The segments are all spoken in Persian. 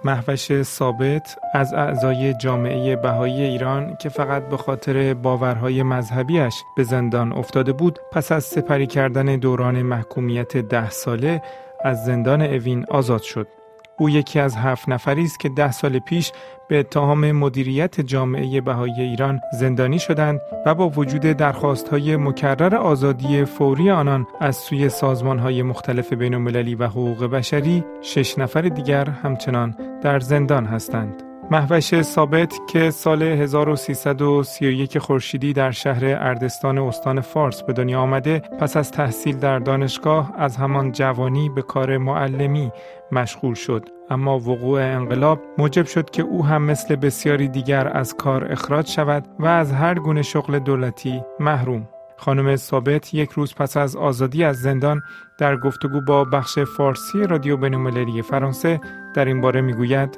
مهوش ثابت از اعضای جامعه بهایی ایران که فقط به خاطر باورهای مذهبیش به زندان افتاده بود، پس از سپری کردن دوران محکومیت 10 ساله از زندان اوین آزاد شد. او یکی از 7 نفری است که 10 سال پیش به اتهام مدیریت جامعه بهایی ایران زندانی شدند و با وجود درخواست‌های مکرر آزادی فوری آنان از سوی سازمان‌های مختلف بین‌المللی و حقوق بشری، 6 نفر دیگر همچنان در زندان هستند. مهوش ثابت که سال 1331 خورشیدی در شهر اردستان استان فارس به دنیا آمده، پس از تحصیل در دانشگاه از همان جوانی به کار معلمی مشغول شد، اما وقوع انقلاب موجب شد که او هم مثل بسیاری دیگر از کار اخراج شود و از هر گونه شغل دولتی محروم. خانم ثابت یک روز پس از آزادی از زندان در گفتگو با بخش فارسی رادیو بین‌المللی فرانسه در این باره میگوید: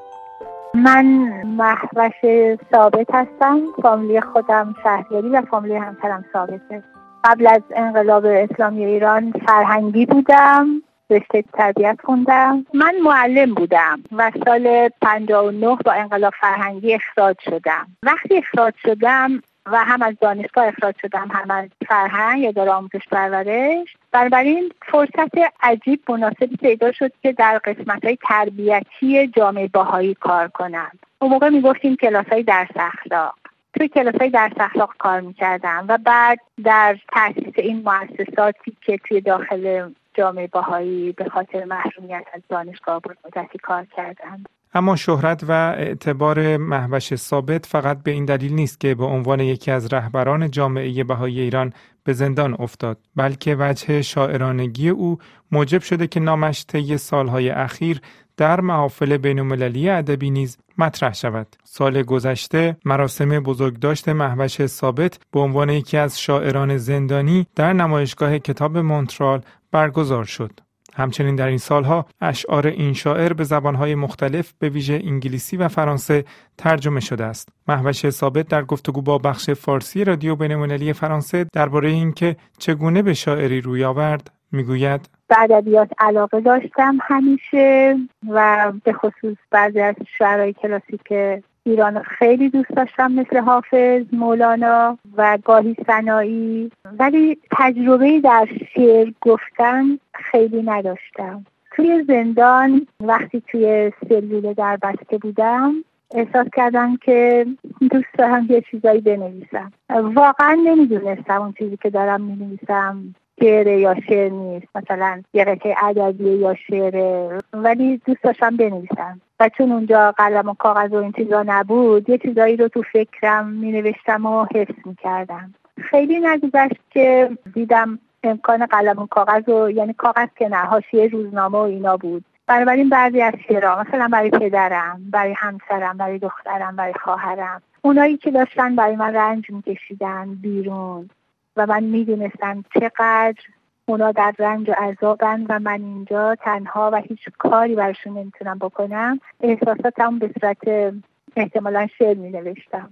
من مهوش ثابت هستم. فامیلی خودم شهریاری و فامیلی همسرم ثابته. قبل از انقلاب اسلامی ایران فرهنگی بودم، رشته تربیت خوندم. من معلم بودم و سال 59 با انقلاب فرهنگی اخراج شدم. وقتی اخراج شدم و هم از دانشگاه اخراج شدم هم از فرهنگ اداره آموزش پرورش، بنابراین فرصت عجیب مناسبی پیدا شد که در قسمت‌های تربیتی جامعه بهایی کار کنم. اون موقع میگفتیم کلاس‌های درس اخلاق. توی کلاس‌های درس اخلاق کار می‌کردم و بعد در تأسیس این مؤسساتی که توی داخل جامعه بهایی به خاطر محرومیت از دانشگاه بود مدتی کار کردم. اما شهرت و اعتبار مهوش ثابت فقط به این دلیل نیست که به عنوان یکی از رهبران جامعه بهایی ایران به زندان افتاد، بلکه وجه شاعرانگی او موجب شده که نامش طی سالهای اخیر در محافل بین‌المللی ادبی نیز مطرح شود. سال گذشته مراسم بزرگداشت مهوش ثابت به عنوان یکی از شاعران زندانی در نمایشگاه کتاب مونترال برگزار شد. همچنین در این سالها اشعار این شاعر به زبانهای مختلف به ویژه انگلیسی و فرانسه ترجمه شده است. مهوش ثابت در گفتگو با بخش فارسی رادیو بین‌المللی فرانسه درباره اینکه چگونه به شاعری روی آورد میگوید: به ادبیات علاقه داشتم همیشه و به خصوص بعضی از شاعرای کلاسیک ایران خیلی دوست داشتم، مثل حافظ، مولانا و گاهی سنایی، ولی تجربه در شعر گفتن خیلی نداشتم. توی زندان وقتی توی سلول در بسته بودم احساس کردم که دوست دارم یه چیزایی بنویسم. واقعا نمیدونستم اون چیزی که دارم می‌نویسم شعر یا شعر نیست، مثلا یه قطعه ادبیه یا شعر، ولی دوست داشتم بنویسم و چون اونجا قلم و کاغذ و این چیزا نبود یه چیزایی رو تو فکرم مینوشتم و حفظ میکردم. خیلی نگذشت که دیدم امکان قلم و کاغذ و یعنی کاغذ که نه، حاشیه روزنامه و اینا بود. بنابراین بعضی از شعرها مثلا برای پدرم، برای همسرم، برای دخترم، برای خواهرم، اونایی که داشتن برای من رنج میکشیدن بیرون و من میدونستم چقدر اونا در رنج و عذابن و من اینجا تنها و هیچ کاری براشون نمیتونم بکنم، احساساتم به صورت احتمالا شعر مینوشتم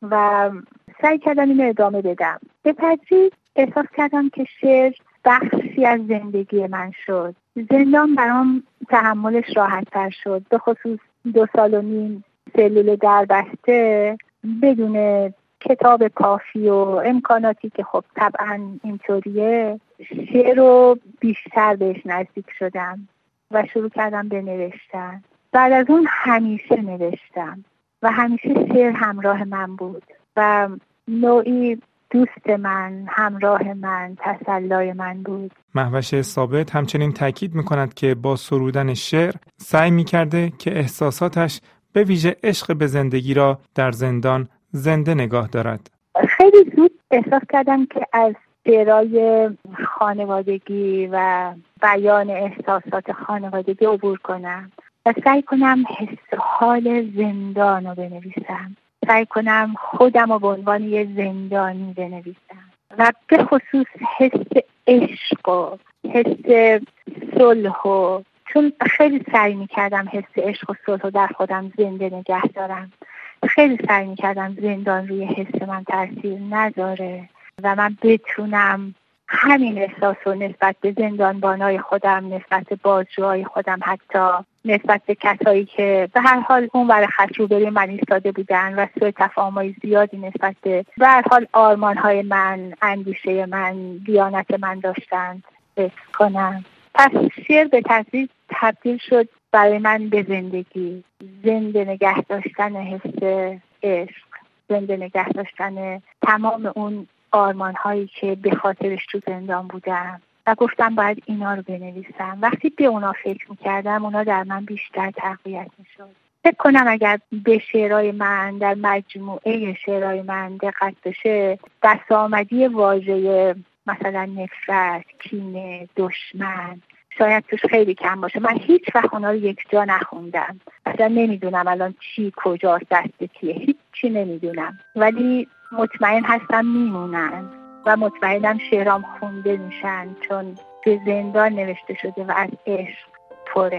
و سعی کردم اینو ادامه بدم. به تدریج احساس کردم که شعر بخشی از زندگی من شد. زندان برام تحملش راحت تر شد، به خصوص 2.5 سال سلول در بسته بدون کتاب کافی و امکاناتی که خب طبعا اینطوریه. شعر رو بیشتر بهش نزدیک شدم و شروع کردم به نوشتن. بعد از اون همیشه نوشتم و همیشه شعر همراه من بود و نوعی دوست من، همراه من، تسلای من بود. مهوش ثابت همچنین تاکید می‌کند که با سرودن شعر سعی می‌کرده که احساساتش به ویژه عشق به زندگی را در زندان زنده نگاه دارد. خیلی زود احساس کردم که از شعرهای خانوادگی و بیان احساسات خانوادگی عبور کنم و سعی کنم حس و حال زندان رو بنویسم. سعی کنم خودم رو به عنوان یه زندانی بنویسم و به خصوص حس عشق و حس صلح و چون خیلی سعی می‌کردم حس عشق و صلح رو در خودم زنده نگه دارم. خیلی سعی می‌کردم زندان روی حس من تاثیر نذاره و من بتونم همین احساس رو نسبت به زندانبانای خودم، نسبت به بازجوهای خودم، حتی نسبت به کسایی که به هر حال اون ور خط روبروی من ایستاده بودن و سوء تفاهم‌های زیادی نسبت به هر حال آرمان‌های من، اندیشه من، دیانت من داشتند حس کنم. پس شعر به تدریج تبدیل شد برای من به زندگی، زنده نگه داشتن حس عشق، زنده نگه داشتن تمام اون آرمان‌هایی که به خاطرش تو زندان بودم و گفتم باید اینا رو بنویسم. وقتی به اونا فکر می‌کردم اونا در من بیشتر تقویت می‌شد. فکر کنم اگر به شعرهای من در مجموعه شعرهای من دقت بشه، دست آمدی واژه مثلا نفرت، کینه، دشمن شاید توش خیلی کم باشه. من هیچ وقت اونا رو یک جا نخوندم، اصلا نمیدونم الان چی کجا دست کیه، هیچ چی نمیدونم، ولی مطمئن هستم میمونن و مطمئنم شعرام خونده میشن چون به زندان نوشته شده و از عشق پره.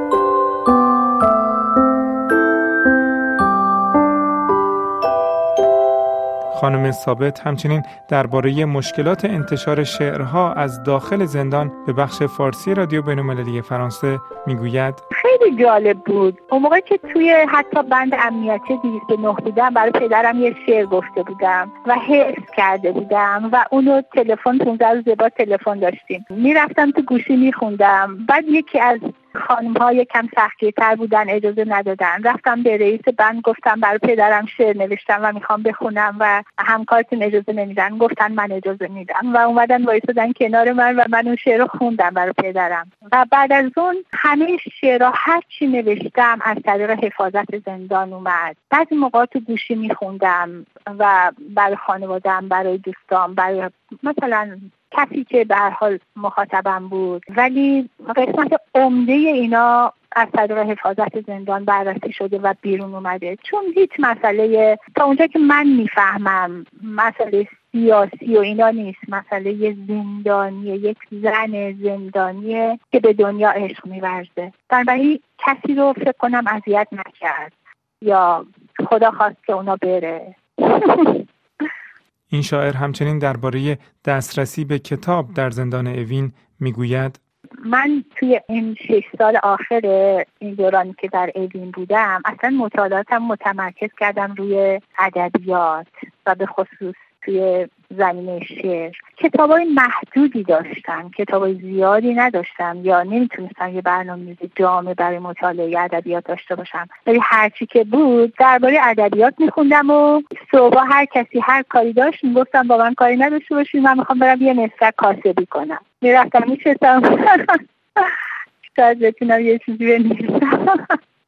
خانم ثابت همچنین درباره مشکلات انتشار شعرها از داخل زندان به بخش فارسی رادیو بین‌المللی فرانسه میگوید: خیلی جالب بود. اون موقع که توی حتی بند امنیتی 209 بودم، برای پدرم یه شعر گفته بودم و حفظ کرده بودم و اونو تلفن 15 روز بعد تلفن داشتیم، میرفتم تو گوشی میخوندم. بعد یکی از خانم‌ها کم سختگیرتر بودن، اجازه ندادن. رفتم به رئیس بند گفتم برای پدرم شعر نوشتم و میخوام بخونم و همکارتون اجازه نمیدن. گفتن من اجازه میدم و اومدن وایسادن کنار من و من اون شعر رو خوندم برای پدرم. و بعد از اون همه شعرها هر چی نوشتم از طریق حفاظت زندان اومد. بعضی موقع تو گوشی میخوندم و برای خانواده‌ام، برای دوستام، برای مثلا کسی که به هر حال مخاطبم بود، ولی قسمت عمده اینا از طریق حفاظت زندان بررسی شده و بیرون اومده. چون هیچ مسئله تا اونجا که من میفهمم مسئله سیاسی و اینا نیست، مسئله زندانیه، یک زن زندانیه که به دنیا عشق می‌ورزه. بنابراین کسی رو فکر کنم اذیت نکرد یا خدا خواست که اونا بره. این شاعر همچنین درباره دسترسی به کتاب در زندان اوین میگوید: من توی این 6 سال آخر این دورانی که در اوین بودم اصلا مطالعاتم متمرکز کردم روی ادبیات و به خصوص توی زمینه شعر. کتابای محدودی داشتم، کتابای زیادی نداشتم یا نمیتونستم یه برنامه‌ریزی جامع برای مطالعه ادبیات داشته باشم، ولی هرچی که بود درباره ادبیات میخوندم و صبح هر کسی هر کاری داشت میگفتم با من کاری نداشته باشین، من میخوام برم یه مسک کاسبی کنم. میرفتم میشستم شاید بتونم یه چیزی بنویسم.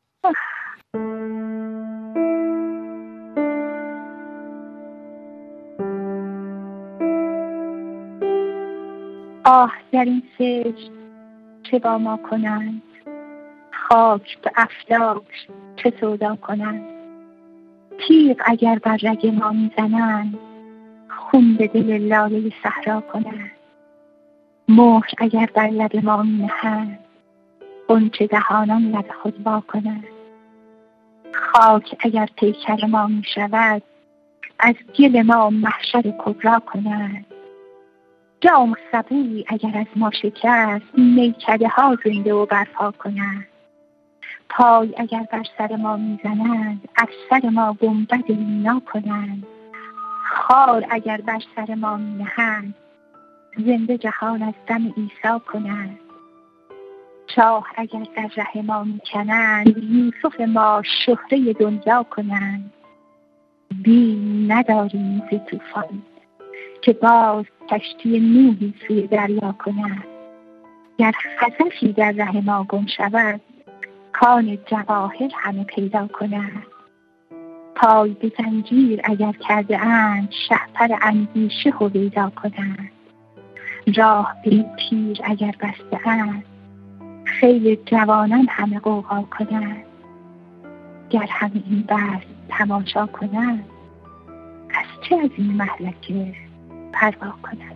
آه در این سجن چه با ما کنند، خاک به افلاک چه سودا کنند. تیغ اگر بر رگ ما میزنند، خون به دل لاله صحرا کنند. مهر اگر بر لب ما مینهند، غنچه دهانان لب خود وا کنند. خاک اگر پیکر ما میشود، از گل ما محشر کبرا کنند. جام سبویی اگر از ما شکست، میکده ها زنده و برپا کنند. پای اگر بر سر ما میزنند، از سر ما گنبد مینا کنند. خار اگر بر سر ما مینهند، زنده جهان از دم عیسی کنند. چاه اگر در ره ما میکنند، یوسف ما شهره دنیا کنند. بیم نداریم ز طوفان، که باز کشتی نوحی سوی دریا کنند. گر خزفی در ره ما گم شود، کان جواهر همه پیدا کنند. پای به زنجیر اگر کرده اند، شهپر اندیشه هویدا کنند. راه به تیر اگر بسته اند، خیل جوانان همه غوغا کنند. گر همه این بس تماشا کنند، از چه از این مهلکه پروا کنند.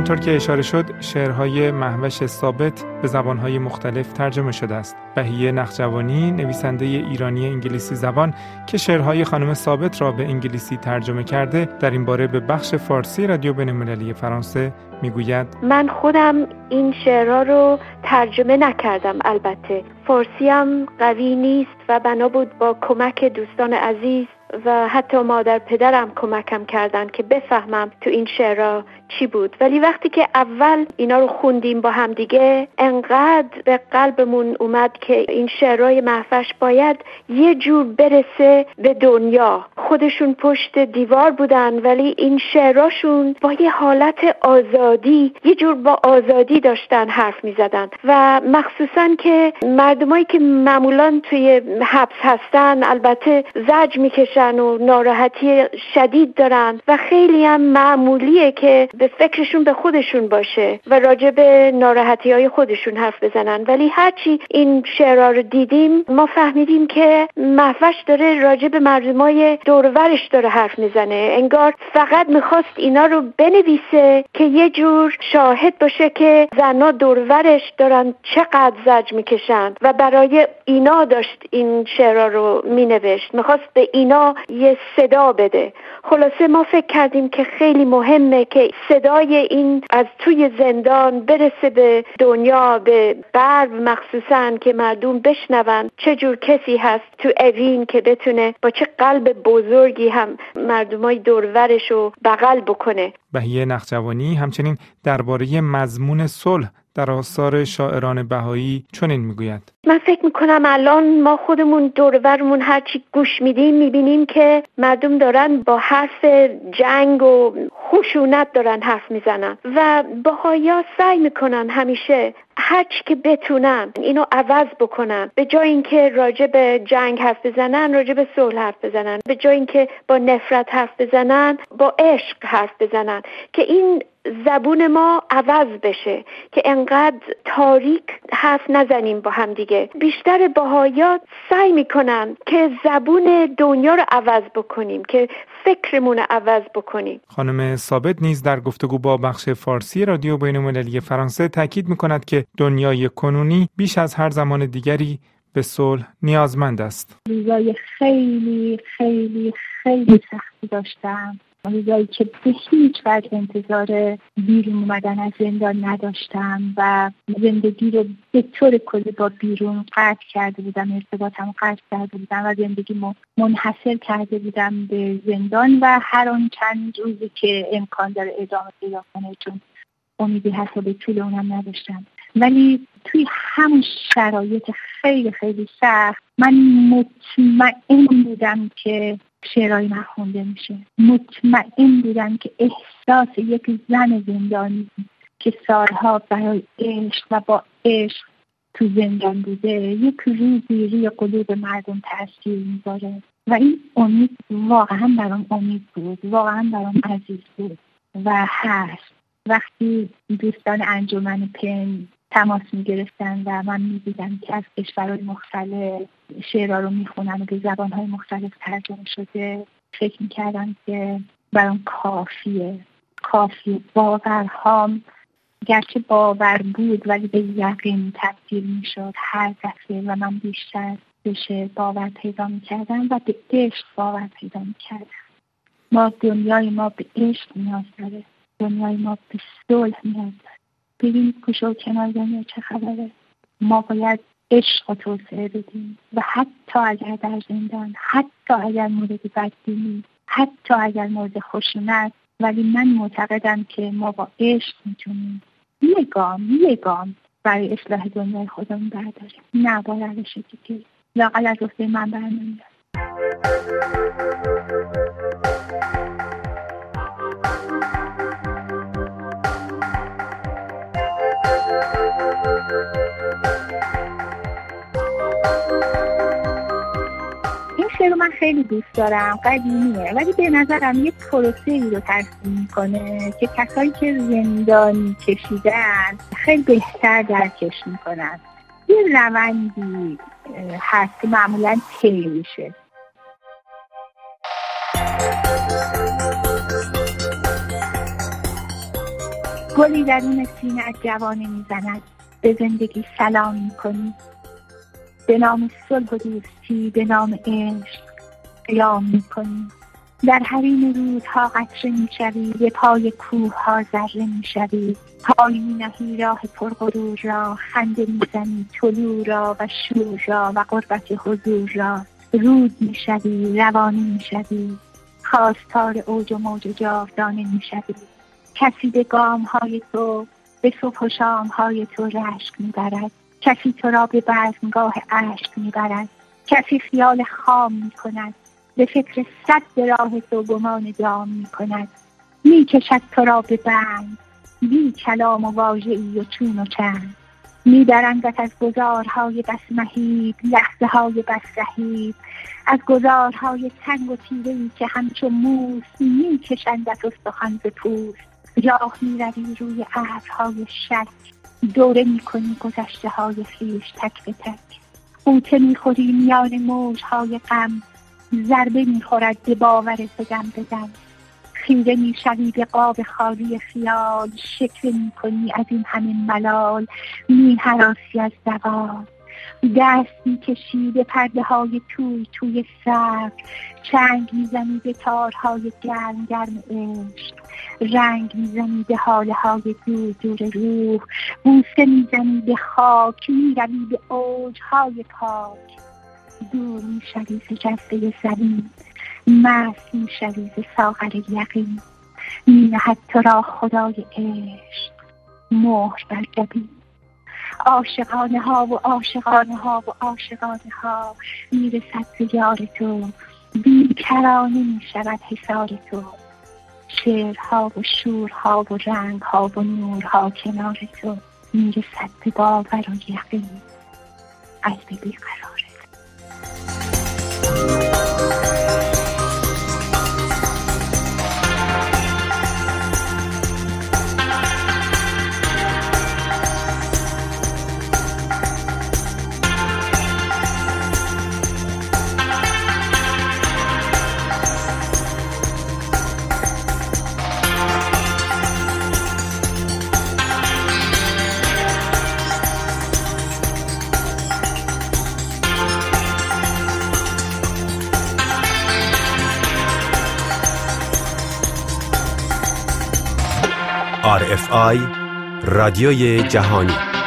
همانطور که اشاره شد شعرهای مهوش ثابت به زبانهای مختلف ترجمه شده است. بهیه نخجوانی نویسنده ایرانی انگلیسی زبان که شعرهای خانم ثابت را به انگلیسی ترجمه کرده در این باره به بخش فارسی رادیو بین‌المللی فرانسه میگوید من خودم این شعرها رو ترجمه نکردم، البته فارسیم قوی نیست و بنا بود با کمک دوستان عزیز و حتی مادر پدرم کمکم کردن که بفهمم تو این شعرها چی بود. ولی وقتی که اول اینا رو خوندیم با هم دیگه انقدر به قلبمون اومد که این شعرهای مهوش باید یه جور برسه به دنیا. خودشون پشت دیوار بودن ولی این شعراشون با یه حالت آزادی، یه جور با آزادی داشتن حرف می زدن و مخصوصا که مردمایی که معمولا توی حبس هستن البته زجر می کشن و ناراحتی شدید دارن و خیلی هم معمولیه که به فکرشون به خودشون باشه و راجع به ناراحتی های خودشون حرف بزنن. ولی هرچی این شعرها رو دیدیم ما فهمیدیم که مهوش داره راجع به مردمای دور و برش داره حرف میزنه، انگار فقط میخواست اینا رو بنویسه که یه جور شاهد باشه که زنها دور و برش دارن چقدر زجر میکشن و برای اینا داشت این شعرها رو مینوشت، میخواست به اینا یه صدا بده. خلاصه ما فکر کردیم که خیلی مهمه که صدای این از توی زندان برسه به دنیا، به غرب مخصوصاً، که مردم بشنون چه جور کسی هست تو اوین که بتونه با چه قلب بزرگی هم مردمای دور و برش رو بغل بکنه. بهیه نخجوانی همچنین درباره مضمون صلح در آثار شاعران بهایی چنین میگوید: من فکر میکنم الان ما خودمون دور و برمون هرچی گوش میدیم میبینیم که مردم دارن با حرف جنگ و خشونت دارن حرف میزنن و بهایی‌ها سعی میکنن همیشه هرچی که بتونن اینو عوض بکنن. به جای اینکه راجع به جنگ حرف بزنن راجع به صلح حرف بزنن، به جای اینکه با نفرت حرف بزنن با عشق حرف بزنن، که این زبون ما عوض بشه، که انقدر تاریک حرف نزنیم با هم دیگه. بیشتر بهائی‌ها سعی میکنن که زبون دنیا رو عوض بکنیم، که فکرمون رو عوض بکنیم. خانم ثابت نیز در گفتگو با بخش فارسی رادیو بین‌المللی فرانسه تاکید میکند که دنیای کنونی بیش از هر زمان دیگری به صلح نیازمند است. روزای خیلی خیلی خیلی سختی داشتم، روزایی که به هیچ وجه انتظار بیرون اومدن از زندان نداشتم و زندگی رو به طور کلی با بیرون قطع کرده بودم، ارتباطم قطع کرده بودم و زندگیمو منحصر کرده بودم به زندان و هر آن چند روزی که امکان داره ادامه پیدا کنه، چون امیدی هست و به طول اونم نداشتم. ولی توی همون شرایط خیلی خیلی سخت من مطمئن بودم که شعرهای من خونده میشه. مطمئن بودم که احساس یک زن زندانی که سالها برای عشق و با عشق تو زندان بوده یک روزی روی قلوب مردم تأثیر میذاره و این امید واقعا برام امید بود، واقعا برام عزیز بود و هست. وقتی دوستان انجمن پن تماس میگرفتن و من میدیدم که از کشورهای مختلف شعرها رو میخونن و به زبانهای مختلف ترجمه شده، فکر میکردم که برام کافیه. باورهام گرچه باور بود ولی به یقین تبدیل میشد هر دفعه و من بیشتر بشه باور پیدا میکردم و به عشق باور پیدا میکردم. دنیای ما به عشق نیاز داره، دنیای ما به صلح نیاز داره. ببین گوشه و کنار دنیا چه خبره. ما باید عشق رو توسعه بدیم و حتی اگر در زندان، حتی اگر مورد بدبینی، حتی اگر مورد خشونت، ولی من معتقدم که ما با عشق میتونیم یه گام برای اصلاح دنیای خودمون برداریم. نه با روش دیگه لااقل از گفته من برنمیاد. شعر رو من خیلی دوست دارم، قدیمیه ولی به نظرم یه پروسه‌ای رو ترسیم میکنه که کسایی که زندانی کشیدن خیلی بهتر درکش میکنن. یه روندی هست که معمولاً طی میشه. گلی درون سینه از جوانه میزند، به زندگی سلام میکنی. به نام صلح و دوستی، به نام عشق قیام میکنی. در حریم رودها قطره میشوی، به پای کوه ها ذره میشوی. پای مینهی راه پرغرور را، خنده میزنی طلوع را و شور را و قربت حضور را. رود میشوی، روانه میشوی، خواستار اوج و موج جاودانه میشوی. کسی به گام های تو، به صبح و شام های تو رشک میبرد. کسی تو را به بزمگاه عشق میبرد. کسی خیال خام میکند، به فکر صد راه تو گمان دام میکند. میکشد تو را به بند، بی کلام و واژه‌ای و چون و چند. میدرندت از گذارهای بس مهیب، لحظه های بس رهیب. از گذارهای تنگ و تیره‌ای که همچون موس میکشندت استخوان ز پوست. راه میروی روی ابرهای شک، دوره میکنی گذشته های خویش تک به تک. غوطه میخوری میان موجهای غم، ضربه میخورد به باور تو دم به دم. خیره میشوی به قاب خالی خیال، شکوه میکنی از این همه ملال. میهراسی از زوال، دست میکشی به پرده های توی سر. چنگ میزنی به تارهای گرم گرم عشق، رنگ میزنی به حاله های دور روح. بوسه میزنی به خاک، میروی به اوجهای پاک. دور میشوی ز جسته زمین، مست میشوی ز ساغر یقین. مینهد تو را خدای عشق مهر بر جبین. عاشقانه ها و عاشقانه ها و عاشقانه ها میرسد ز یار تو، بیکرانه میشود حصار تو. شعرها و شورها و رنگها و نورها کنار تو، میرسد به باور و یقین قلب بیقرار. RFI رادیوی جهانی